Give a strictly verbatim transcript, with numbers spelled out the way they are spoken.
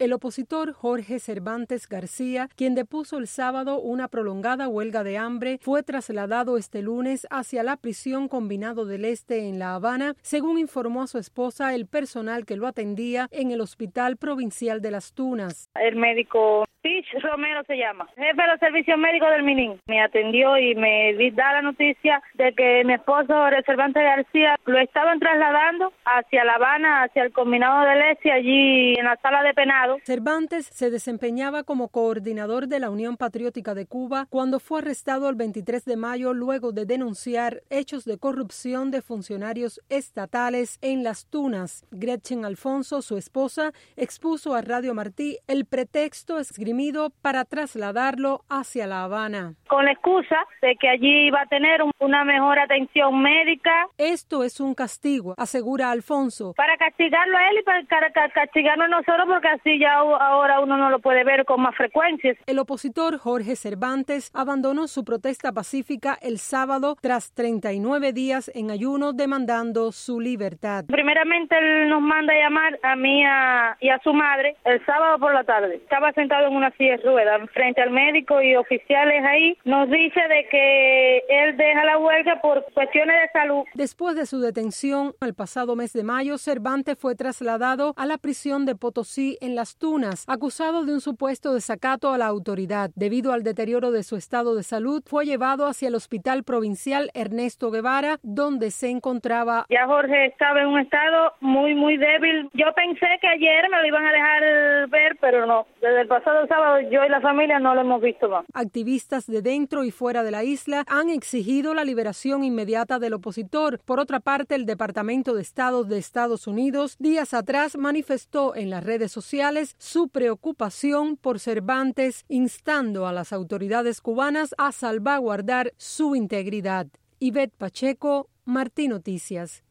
El opositor Jorge Cervantes García, quien depuso el sábado una prolongada huelga de hambre, fue trasladado este lunes hacia la prisión Combinado del Este en La Habana, según informó a su esposa el personal que lo atendía en el Hospital Provincial de Las Tunas. El médico Pich Romero se llama, jefe de los servicios médicos del Minin. Me atendió y me da la noticia de que mi esposo Jorge Cervantes García lo estaban trasladando hacia La Habana, hacia el Combinado del Este, allí en la sala de penado. Cervantes se desempeñaba como coordinador de la Unión Patriótica de Cuba cuando fue arrestado el veintitrés de mayo luego de denunciar hechos de corrupción de funcionarios estatales en Las Tunas. Gretchen Alfonso, su esposa, expuso a Radio Martí el pretexto esgrimido para trasladarlo hacia La Habana. Con la excusa de que allí iba a tener una mejor atención médica. Esto es un castigo, asegura Alfonso. Para castigarlo a él y para castigarnos a nosotros, porque así ya ahora uno no lo puede ver con más frecuencia. El opositor Jorge Cervantes abandonó su protesta pacífica el sábado tras treinta y nueve días en ayuno demandando su libertad. Primeramente él nos manda a llamar a mí a, y a su madre el sábado por la tarde. Estaba sentado en una silla de ruedas frente al médico y oficiales ahí. Nos dice de que él deja la huelga por cuestiones de salud. Después de su detención el pasado mes de mayo, Cervantes fue trasladado a la prisión de Potosí en Las Tunas, acusado de un supuesto desacato a la autoridad. Debido al deterioro de su estado de salud, fue llevado hacia el Hospital Provincial Ernesto Guevara, donde se encontraba. Ya Jorge estaba en un estado muy, muy débil. Yo pensé que ayer me lo iban a dejar ver, pero no. Desde el pasado sábado yo y la familia no lo hemos visto más. Activistas de dentro y fuera de la isla han exigido la liberación inmediata del opositor. Por otra parte, el Departamento de Estado de Estados Unidos días atrás manifestó en las redes sociales su preocupación por Cervantes, instando a las autoridades cubanas a salvaguardar su integridad. Ivette Pacheco, Martí Noticias.